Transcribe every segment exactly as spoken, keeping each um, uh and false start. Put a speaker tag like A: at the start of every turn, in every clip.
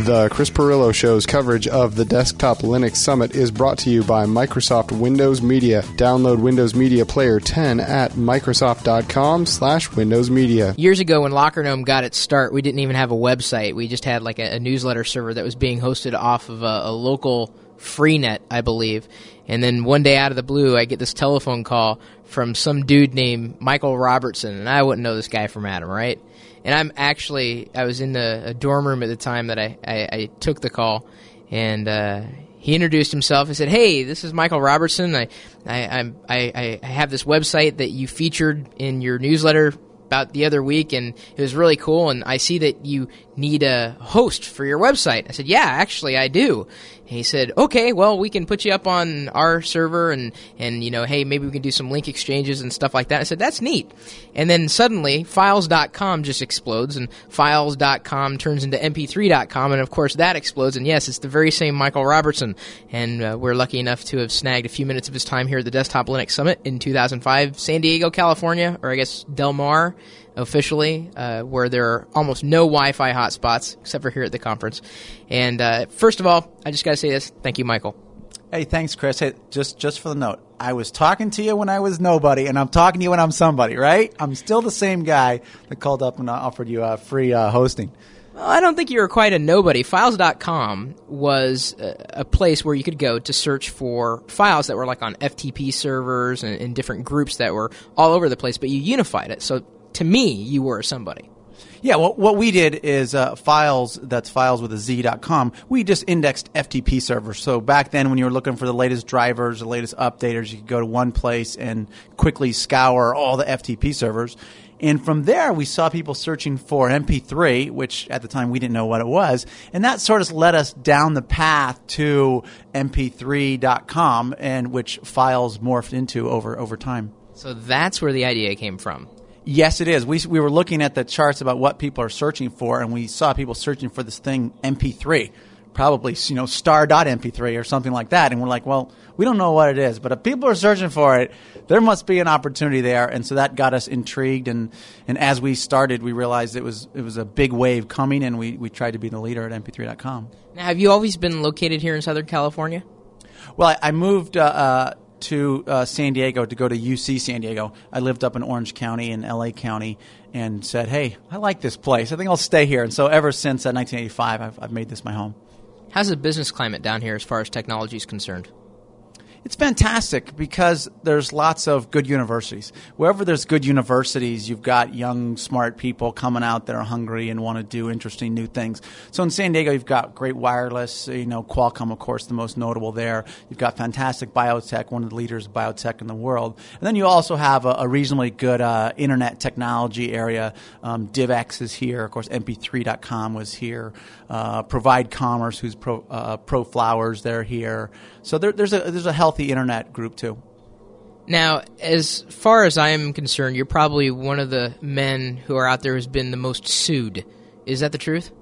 A: The Chris Pirillo Show's coverage of the Desktop Linux Summit is brought to you by Microsoft Windows Media. Download Windows Media Player ten at Microsoft.com slash Windows Media.
B: Years ago when LockerGnome got its start, we didn't even have a website. We just had like a, a newsletter server that was being hosted off of a, a local Freenet, I believe. And then one day out of the blue, I get this telephone call from some dude named Michael Robertson, and I wouldn't know this guy from Adam, right? And I'm actually, I was in a, a dorm room at the time that I, I, I took the call, and uh, he introduced himself and said, "Hey, this is Michael Robertson. I, I, I'm- I, I have this website that you featured in your newsletter about the other week, and it was really cool, and I see that you need a host for your website." I said, "Yeah, actually, I do." And he said, "Okay, well, we can put you up on our server, and, and you know, hey, maybe we can do some link exchanges and stuff like that." I said, "That's neat." And then suddenly, files dot com just explodes, and files dot com turns into M P three dot com, and of course that explodes, and yes, it's the very same Michael Robertson, and uh, we're lucky enough to have snagged a few minutes of his time here at the Desktop Linux Summit in two thousand five, San Diego, California, or I guess Del Mar, officially, uh, where there are almost no Wi-Fi hotspots, except for here at the conference. And uh, first of all, I just got to say this. Thank you, Michael.
C: Hey, thanks, Chris. Hey, just just for the note, I was talking to you when I was nobody, and I'm talking to you when I'm somebody, right? I'm still the same guy that called up and offered you uh, free uh, hosting.
B: Well, I don't think you were quite a nobody. Files dot com was a, a place where you could go to search for files that were like on F T P servers and, and different groups that were all over the place, but you unified it. So to me, you were somebody.
C: Yeah, well, what we did is uh, files, that's files with a Z dot com, we just indexed F T P servers. So back then when you were looking for the latest drivers, the latest updaters, you could go to one place and quickly scour all the F T P servers. And from there, we saw people searching for M P three, which at the time we didn't know what it was. And that sort of led us down the path to M P three dot com, and which Files morphed into over, over time.
B: So that's where the idea came from.
C: Yes, it is. We we were looking at the charts about what people are searching for, and we saw people searching for this thing M P three, probably, you know, star dot M P three or something like that. And we're like, well, we don't know what it is, but if people are searching for it, there must be an opportunity there. And so that got us intrigued. And, and as we started, we realized it was it was a big wave coming, and we, we tried to be the leader at M P three dot com.
B: Now, have you always been located here in Southern California?
C: Well, I, I moved uh, uh, to uh, San Diego to go to U C San Diego. I lived up in Orange County and L A County, and said, hey, I like this place. I think I'll stay here. And so ever since uh, nineteen eighty-five, I've, I've made this my home.
B: How's the business climate down here as far as technology is concerned?
C: It's fantastic because there's lots of good universities. Wherever there's good universities, you've got young, smart people coming out that are hungry and want to do interesting new things. So in San Diego, you've got great wireless, you know, Qualcomm, of course, the most notable there. You've got fantastic biotech, one of the leaders of biotech in the world. And then you also have a, a reasonably good uh, internet technology area. Um, DivX is here. Of course, M P three dot com was here. Uh, Provide Commerce, who's Pro, uh, Pro Flowers, they're here. So there, there's a there's a healthy internet group too.
B: Now, as far as I am concerned, you're probably one of the men who are out there who's been the most sued. Is that the truth?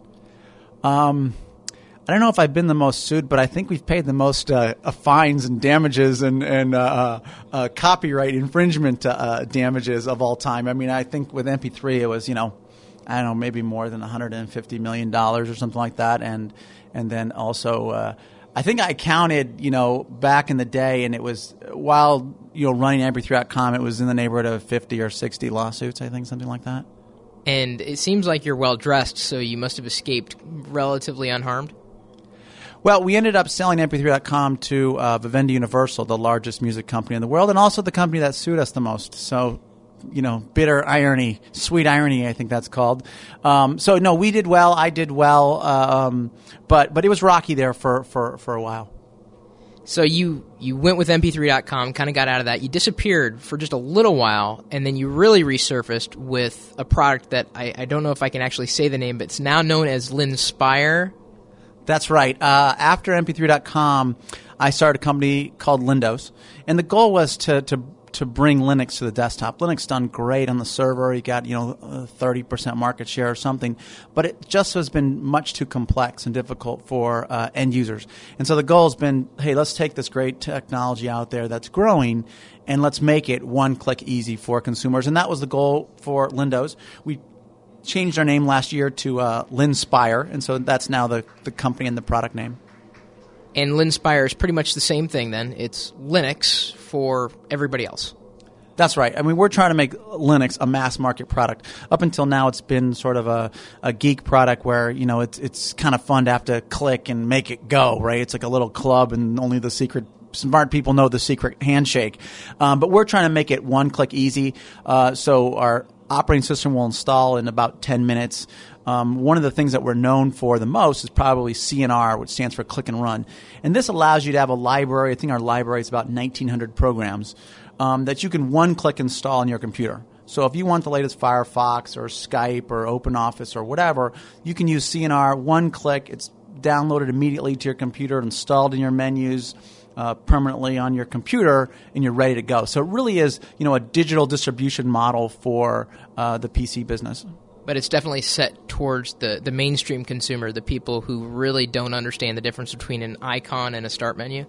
C: Um, I don't know if I've been the most sued, but I think we've paid the most uh, uh, fines and damages and and uh, uh, copyright infringement uh, damages of all time. I mean, I think with M P three it was, you know, I don't know, maybe more than one hundred fifty million dollars or something like that, and and then also. Uh, I think I counted, you know, back in the day, and it was, while, you know, running M P three dot com, it was in the neighborhood of fifty or sixty lawsuits, I think, something like that.
B: And it seems like you're well-dressed, so you must have escaped relatively unharmed?
C: Well, we ended up selling M P three dot com to uh, Vivendi Universal, the largest music company in the world, and also the company that sued us the most. So, you know, bitter irony, sweet irony, I think that's called. Um, so, no, we did well. I did well. Um, but but it was rocky there for, for, for a while.
B: So you, you went with M P three dot com, kind of got out of that. You disappeared for just a little while, and then you really resurfaced with a product that I, I don't know if I can actually say the name, but it's now known as Linspire.
C: That's right. Uh, after M P three dot com, I started a company called Lindos, and the goal was to to to bring Linux to the desktop. Linux done great on the server. You got, you know, thirty percent market share or something, but it just has been much too complex and difficult for uh, end users. And so the goal has been, hey, let's take this great technology out there that's growing and let's make it one-click easy for consumers. And that was the goal for Lindos. We changed our name last year to uh, Linspire, and so that's now the, the company and the product name.
B: And Linspire is pretty much the same thing then. It's Linux for everybody else.
C: That's right. I mean, we're trying to make Linux a mass market product. Up until now, it's been sort of a, a geek product where, you know, it's it's kind of fun to have to click and make it go, right? It's like a little club and only the secret smart people know the secret handshake. Um, but we're trying to make it one-click easy. Uh, so our operating system will install in about ten minutes. Um, one of the things that we're known for the most is probably C N R, which stands for click and run. And this allows you to have a library. I think our library is about nineteen hundred programs um, that you can one-click install on your computer. So if you want the latest Firefox or Skype or OpenOffice or whatever, you can use C N R, one click. It's downloaded immediately to your computer, installed in your menus, Uh, permanently on your computer, and you're ready to go. So it really is, you know, a digital distribution model for uh, the P C business.
B: But it's definitely set towards the, the mainstream consumer, the people who really don't understand the difference between an icon and a start menu.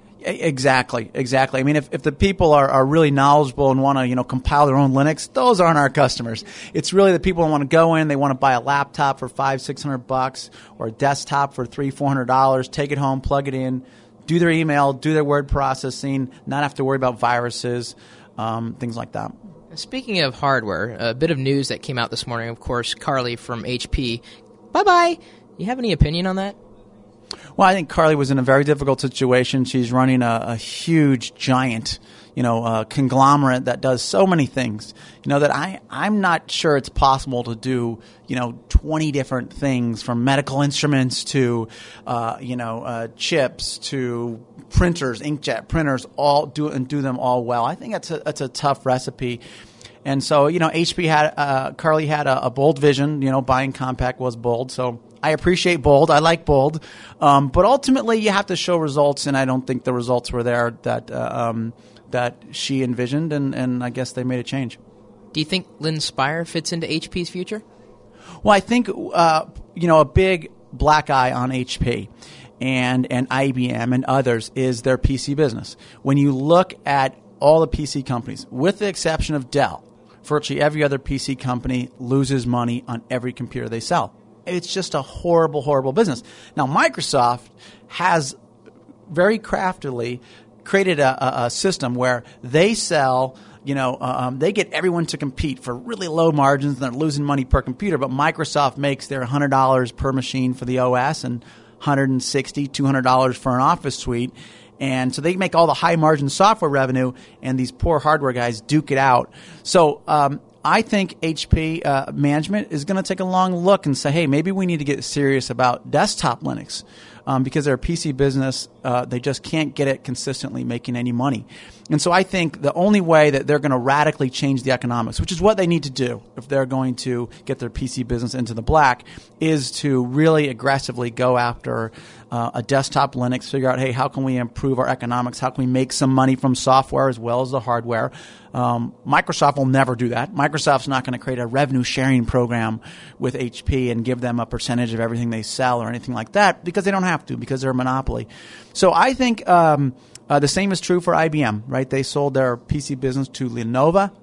C: Exactly, exactly. I mean, if, if the people are, are really knowledgeable and want to, you know, compile their own Linux, those aren't our customers. It's really the people who want to go in, they want to buy a laptop for five, six hundred bucks, or a desktop for three, four hundred dollars, take it home, plug it in, do their email, do their word processing, not have to worry about viruses, um, things like that.
B: Speaking of hardware, a bit of news that came out this morning, of course, Carly from H P. Bye-bye. You have any opinion on that?
C: Well, I think Carly was in a very difficult situation. She's running a, a huge, giant, you know, uh, conglomerate that does so many things, you know, that I, I'm not sure it's possible to do, you know, twenty different things, from medical instruments to, uh, you know, uh, chips to printers, inkjet printers, all do and do them all well. I think that's a, that's a tough recipe. And so, you know, H P had, uh, Carly had a, a bold vision, you know, buying Compaq was bold. So I appreciate bold. I like bold. Um, but ultimately you have to show results, and I don't think the results were there that, uh, um, that she envisioned, and, and I guess they made a change.
B: Do you think Linspire fits into H P's future?
C: Well, I think, uh, you know, a big black eye on H P and, and I B M and others is their P C business. When you look at all the P C companies, with the exception of Dell, virtually every other P C company loses money on every computer they sell. It's just a horrible, horrible business. Now, Microsoft has very craftily created a, a, a system where they sell, you know, um, they get everyone to compete for really low margins, and they're losing money per computer, but Microsoft makes their one hundred dollars per machine for the O S and one hundred sixty dollars, two hundred dollars for an Office suite. And so they make all the high-margin software revenue, and these poor hardware guys duke it out. So um, I think H P uh, management is going to take a long look and say, hey, maybe we need to get serious about desktop Linux, um, because their P C business, uh, they just can't get it consistently making any money. And so I think the only way that they're going to radically change the economics, which is what they need to do if they're going to get their P C business into the black, is to really aggressively go after uh, a desktop Linux, figure out, hey, how can we improve our economics? How can we make some money from software as well as the hardware? Um, Microsoft will never do that. Microsoft's not going to create a revenue sharing program with H P and give them a percentage of everything they sell or anything like that, because they don't have to, because they're a monopoly. So I think um, uh, the same is true for I B M, right? They sold their P C business to Lenovo.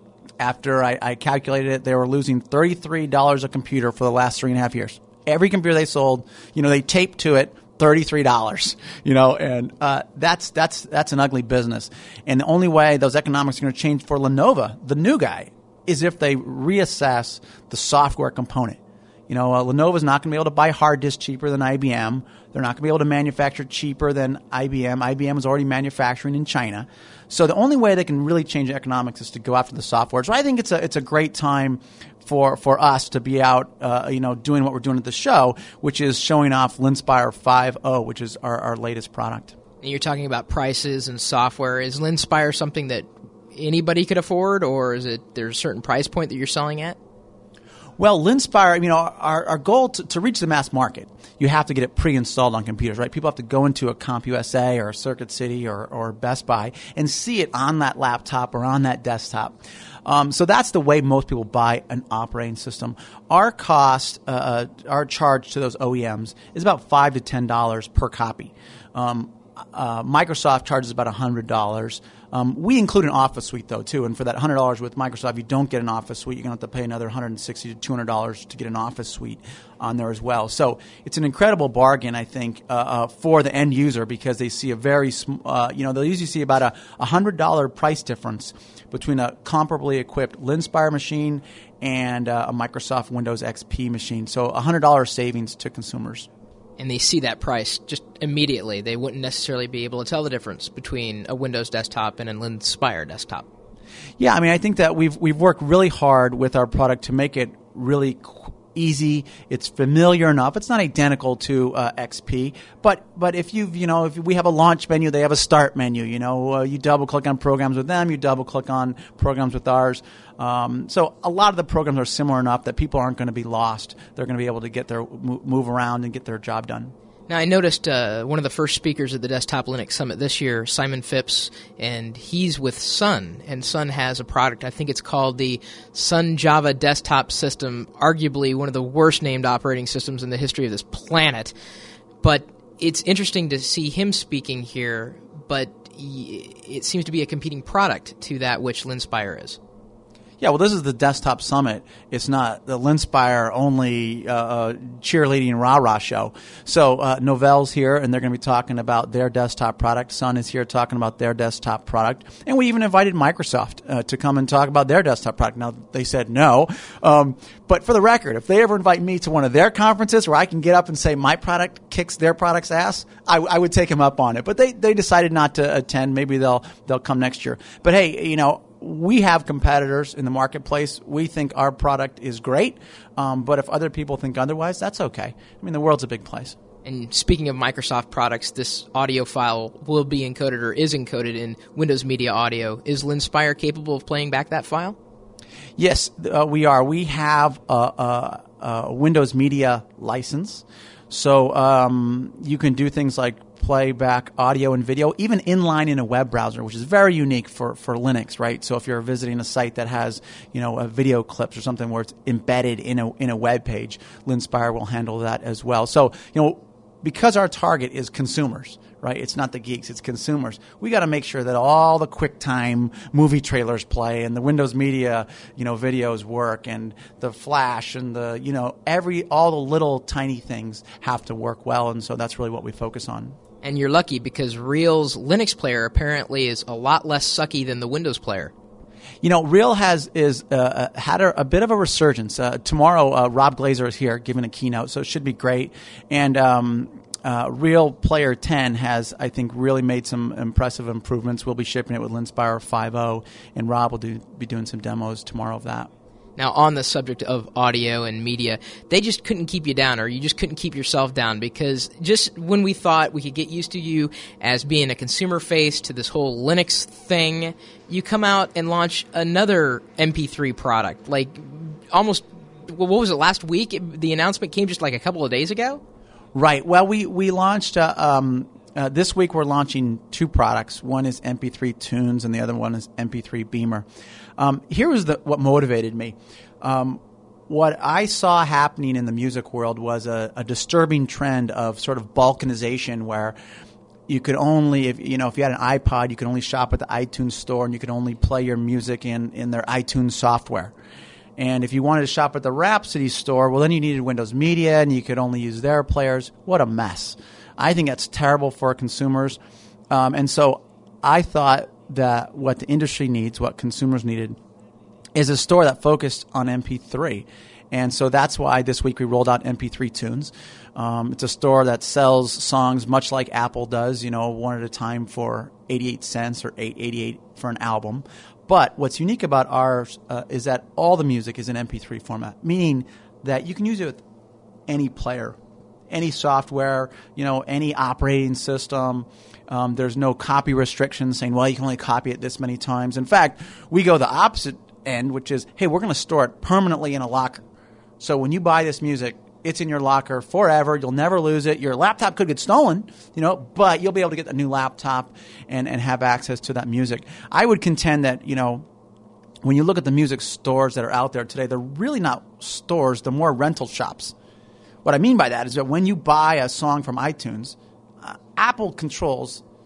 C: After I, I calculated it, they were losing thirty-three dollars a computer for the last three and a half years. Every computer they sold, you know, they taped to it thirty-three dollars, you know, and uh, that's that's that's an ugly business. And the only way those economics are going to change for Lenovo, the new guy, is if they reassess the software component. You know, uh, Lenovo's not going to be able to buy hard disks cheaper than I B M. They're not going to be able to manufacture cheaper than I B M. I B M is already manufacturing in China. So the only way they can really change economics is to go after the software. So I think it's a it's a great time for for us to be out, uh, you know, doing what we're doing at the show, which is showing off Linspire five point oh, which is our, our latest product.
B: And you're talking about prices and software. Is Linspire something that anybody could afford, or is it there's a certain price point that you're selling at?
C: Well, Linspire, you know, our, our goal to, to reach the mass market, you have to get it pre-installed on computers, right? People have to go into a CompUSA or a Circuit City or, or Best Buy and see it on that laptop or on that desktop. Um, so that's the way most people buy an operating system. Our cost, uh, our charge to those O E Ms is about five to ten dollars per copy. Um, uh, Microsoft charges about one hundred dollars. Um, we include an Office suite, though, too. And for that one hundred dollars with Microsoft, you don't get an Office suite. You're going to have to pay another one hundred sixty dollars to two hundred dollars to get an Office suite on there as well. So it's an incredible bargain, I think, uh, uh, for the end user because they see a very, sm- uh, you know, they'll usually see about a one hundred dollars price difference between a comparably equipped Linspire machine and uh, a Microsoft Windows X P machine. So one hundred dollars savings to consumers.
B: And they see that price just immediately. They wouldn't necessarily be able to tell the difference between a Windows desktop and a Linspire desktop.
C: Yeah, I mean, I think that we've we've worked really hard with our product to make it really qu- easy. It's familiar enough. It's not identical to uh, X P, but but if you you know if we have a launch menu, they have a start menu. You know, uh, you double click on programs with them, you double click on programs with ours. Um, so a lot of the programs are similar enough that people aren't going to be lost. They're going to be able to get their move around and get their job done.
B: Now, I noticed uh, one of the first speakers at the Desktop Linux Summit this year, Simon Phipps, and he's with Sun, and Sun has a product. I think it's called the Sun Java Desktop System, arguably one of the worst named operating systems in the history of this planet. But it's interesting to see him speaking here, but it seems to be a competing product to that which Linspire is.
C: Yeah, well, this is the Desktop Summit. It's not the Linspire only uh, uh, cheerleading rah-rah show. So uh, Novell's here, and they're going to be talking about their desktop product. Sun is here talking about their desktop product. And we even invited Microsoft uh, to come and talk about their desktop product. Now, they said no. Um, but for the record, if they ever invite me to one of their conferences where I can get up and say my product kicks their product's ass, I, I would take them up on it. But they, they decided not to attend. Maybe they'll they'll come next year. But hey, you know, we have competitors in the marketplace. We think our product is great, um, but if other people think otherwise, that's okay. I mean, the world's a big place.
B: And speaking of Microsoft products, this audio file will be encoded or is encoded in Windows Media Audio. Is Linspire capable of playing back that file?
C: Yes, uh, we are. We have a, a, a Windows Media license, so um, you can do things like playback audio and video, even inline in a web browser, which is very unique for, for Linux, right? So if you're visiting a site that has, you know, a video clips or something where it's embedded in a in a web page, Linspire will handle that as well. So, you know, because our target is consumers, right? It's not the geeks, it's consumers. We got to make sure that all the QuickTime movie trailers play and the Windows Media, you know, videos work and the Flash and the, you know, every all the little tiny things have to work well, and so that's really what we focus on.
B: And you're lucky because Real's Linux player apparently is a lot less sucky than the Windows player.
C: You know, Real has is uh, had a, a bit of a resurgence. Uh, tomorrow, uh, Rob Glazer is here giving a keynote, so it should be great. And um, uh, Real Player ten has, I think, really made some impressive improvements. We'll be shipping it with Linspire five point oh, and Rob will do, be doing some demos tomorrow of that.
B: Now, on the subject of audio and media, they just couldn't keep you down, or you just couldn't keep yourself down, because just when we thought we could get used to you as being a consumer face to this whole Linux thing, you come out and launch another M P three product. Like, almost, what was it, last week? The announcement came just like a couple of days ago?
C: Right. Well, we, we launched... Uh, um Uh, this week we're launching two products. One is M P three Tunes and the other one is M P three Beamer. Um, here was the, what motivated me. Um, what I saw happening in the music world was a, a disturbing trend of sort of balkanization where you could only, if you know, if you had an iPod, you could only shop at the iTunes store and you could only play your music in, in their iTunes software. And if you wanted to shop at the Rhapsody store, well, then you needed Windows Media and you could only use their players. What a mess. I think that's terrible for consumers. Um, and so I thought that what the industry needs, what consumers needed, is a store that focused on M P three. And so that's why this week we rolled out M P three Tunes. Um, it's a store that sells songs much like Apple does, you know, one at a time for eighty-eight cents or eight eighty-eight for an album. But what's unique about ours uh, is that all the music is in M P three format, meaning that you can use it with any player, any software, you know, any operating system. Um, there's no copy restrictions saying, well, you can only copy it this many times. In fact, we go the opposite end, which is, hey, we're going to store it permanently in a locker. So when you buy this music, it's in your locker forever. You'll never lose it. Your laptop could get stolen, you know, but you'll be able to get a new laptop and, and have access to that music. I would contend that, you know, when you look at the music stores that are out there today, they're really not stores. They're more rental shops. What I mean by that is that when you buy a song from iTunes, uh, Apple controls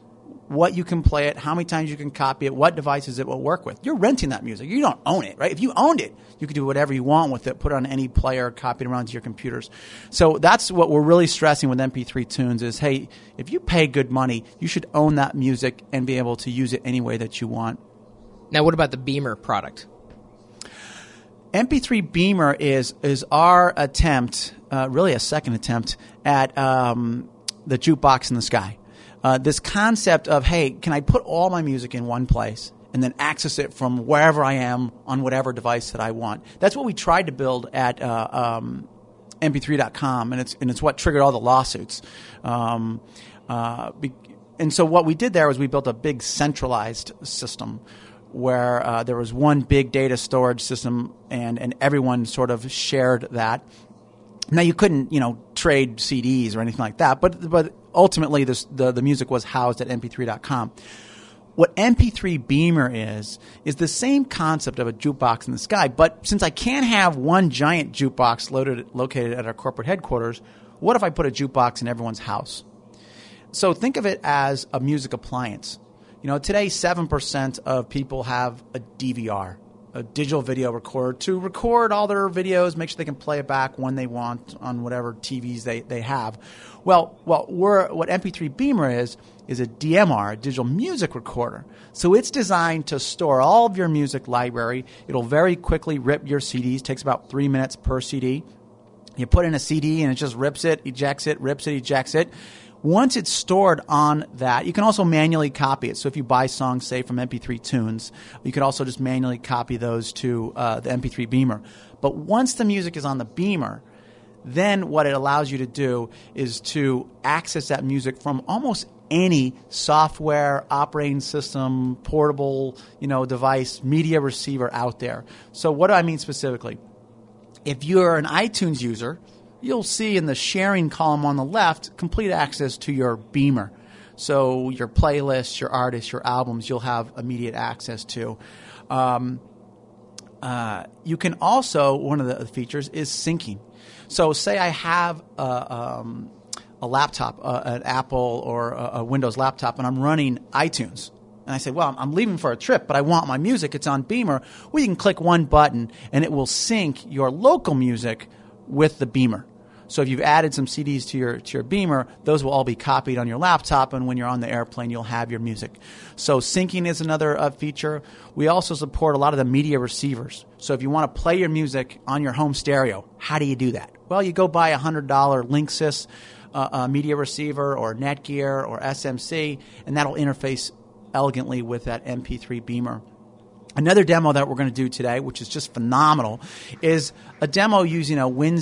C: what you can play it, how many times you can copy it, what devices it will work with. You're renting that music. You don't own it, right? If you owned it, you could do whatever you want with it, put it on any player, copy it around to your computers. So that's what we're really stressing with M P three Tunes is, hey, if you pay good money, you should own that music and be able to use it any way that you want.
B: Now, what about the Beamer product?
C: M P three Beamer is is our attempt, uh, really a second attempt, at um, the jukebox in the sky. Uh, this concept of, hey, can I put all my music in one place and then access it from wherever I am on whatever device that I want? That's what we tried to build at uh, um, M P three dot com, and it's and it's what triggered all the lawsuits. Um, uh, be, and so what we did there was we built a big centralized system where uh, there was one big data storage system, and, and everyone sort of shared that. Now, you couldn't, you know, trade C Ds or anything like that, but but ultimately this, the, the music was housed at M P three dot com. What M P three Beamer is, is the same concept of a jukebox in the sky, but since I can't have one giant jukebox loaded, located at our corporate headquarters, what if I put a jukebox in everyone's house? So think of it as a music appliance. You know, today seven percent of people have a D V R, a digital video recorder, to record all their videos, make sure they can play it back when they want on whatever T Vs they, they have. Well, well we're, what M P three Beamer is, is a D M R, a digital music recorder. So it's designed to store all of your music library. It'll very quickly rip your C Ds. It takes about three minutes per C D. You put in a C D and it just rips it, ejects it, rips it, ejects it. Once it's stored on that, you can also manually copy it. So if you buy songs, say, from M P three Tunes, you could also just manually copy those to uh, the M P three Beamer. But once the music is on the Beamer, then what it allows you to do is to access that music from almost any software, operating system, portable, you know, device, media receiver out there. So what do I mean specifically? If you're an iTunes user, you'll see in the sharing column on the left complete access to your Beamer. So your playlists, your artists, your albums, you'll have immediate access to. Um, uh, you can also, one of the features is syncing. So say I have a, um, a laptop, uh, an Apple or a, a Windows laptop, and I'm running iTunes. And I say, well, I'm leaving for a trip, but I want my music. It's on Beamer. Well, you can click one button, and it will sync your local music with the Beamer. So if you've added some C Ds to your to your Beamer, those will all be copied on your laptop, and when you're on the airplane, you'll have your music. So syncing is another uh, feature. We also support a lot of the media receivers. So if you want to play your music on your home stereo, how do you do that? Well, you go buy a one hundred dollars Linksys uh, uh, media receiver or Netgear or S M C, and that'll interface elegantly with that M P three Beamer. Another demo that we're going to do today, which is just phenomenal, is a demo using a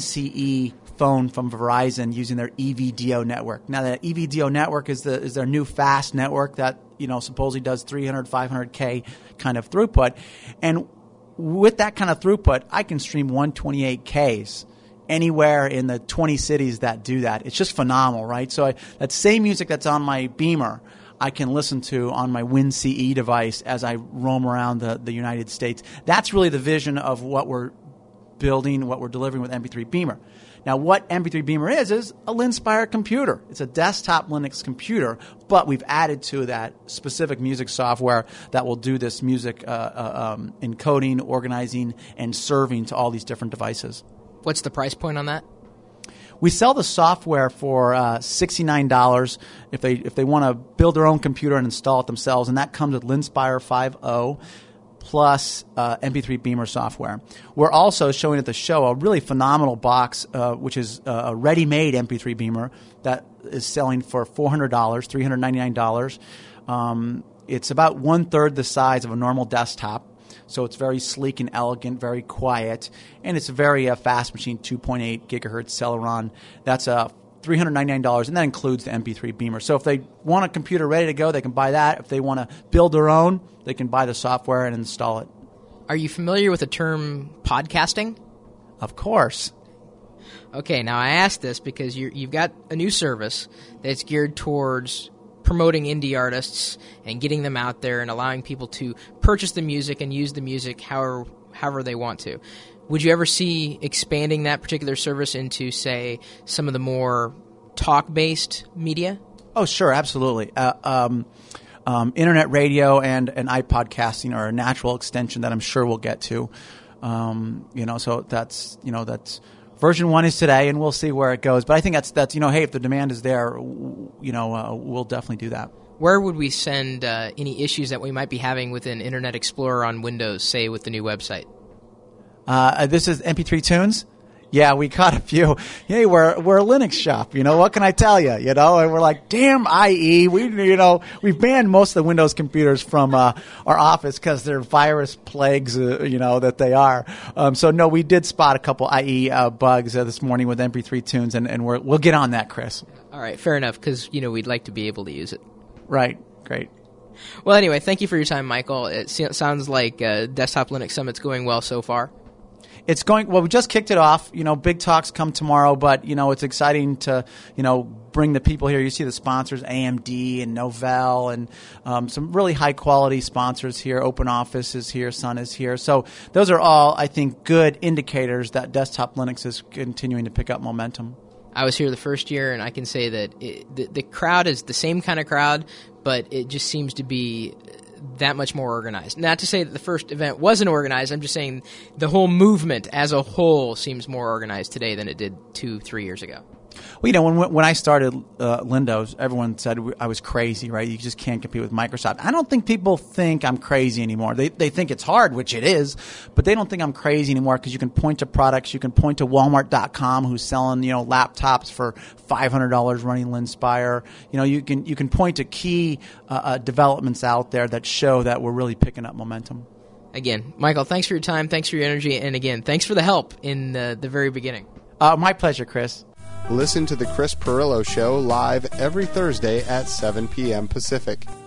C: WinCE phone from Verizon using their E V D O network. Now, the E V D O network is the is their new fast network that, you know, supposedly does three hundred, five hundred K kind of throughput. And with that kind of throughput, I can stream one twenty-eight Ks anywhere in the twenty cities that do that. It's just phenomenal, right? So I, that same music that's on my Beamer, I can listen to on my WinCE device as I roam around the, the United States. That's really the vision of what we're building, what we're delivering with M P three Beamer. Now, what M P three Beamer is, is a Linspire computer. It's a desktop Linux computer, but we've added to that specific music software that will do this music uh, uh, um, encoding, organizing, and serving to all these different devices.
B: What's the price point on that?
C: We sell the software for uh, sixty-nine dollars if they if they want to build their own computer and install it themselves, and that comes with Linspire five point oh plus uh, M P three Beamer software. We're also showing at the show a really phenomenal box, uh, which is a ready-made M P three Beamer that is selling for four hundred dollars, three hundred ninety-nine dollars. Um, it's about one-third the size of a normal desktop. So it's very sleek and elegant, very quiet, and it's a very uh, fast machine, two point eight gigahertz Celeron. That's uh, three hundred ninety-nine dollars, and that includes the M P three Beamer. So if they want a computer ready to go, they can buy that. If they want to build their own, they can buy the software and install it.
B: Are you familiar with the term podcasting?
C: Of course.
B: Okay, now I asked this because you're, you've got a new service that's geared towards promoting indie artists and getting them out there and allowing people to purchase the music and use the music however, however they want to. Would you ever see expanding that particular service into, say, some of the more talk-based media?
C: Oh, sure, absolutely. Uh, um, um, internet radio and, and iPodcasting are a natural extension that I'm sure we'll get to. Um, you know, so that's, you know, that's version one is today, and we'll see where it goes. But I think that's, that's, you know, hey, if the demand is there, you know, uh, we'll definitely do that.
B: Where would we send uh, any issues that we might be having within Internet Explorer on Windows, say with the new website?
C: Uh, this is M P three Tunes. Yeah, we caught a few. Hey, we're we're a Linux shop. You know, what can I tell you? You know, and we're like, damn I E. We you know we've banned most of the Windows computers from uh, our office because they're virus plagues. Uh, you know that they are. Um, so no, we did spot a couple I E uh, bugs uh, this morning with M P three Tunes, and and we're, we'll get on that, Chris.
B: All right, fair enough. Because you know we'd like to be able to use it.
C: Right. Great.
B: Well, anyway, thank you for your time, Michael. It sounds like uh, Desktop Linux Summit's going well so far.
C: It's going well. We just kicked it off. You know, big talks come tomorrow, but you know, it's exciting to you know bring the people here. You see the sponsors, A M D and Novell, and um, some really high quality sponsors here. OpenOffice is here, Sun is here. So those are all, I think, good indicators that Desktop Linux is continuing to pick up momentum.
B: I was here the first year, and I can say that it, the, the crowd is the same kind of crowd, but it just seems to be that much more organized. Not to say that the first event wasn't organized. I'm just saying the whole movement as a whole seems more organized today than it did two, three years ago.
C: Well, you know, when when I started uh, Lindows, everyone said I was crazy, right? You just can't compete with Microsoft. I don't think people think I'm crazy anymore. They they think it's hard, which it is, but they don't think I'm crazy anymore because you can point to products. You can point to Walmart dot com, who's selling you know laptops for five hundred dollars running Linspire. You know, you can you can point to key uh, uh, developments out there that show that we're really picking up momentum.
B: Again, Michael, thanks for your time. Thanks for your energy. And again, thanks for the help in the, the very beginning.
C: Uh, my pleasure, Chris.
A: Listen to The Chris Pirillo Show live every Thursday at seven p.m. Pacific.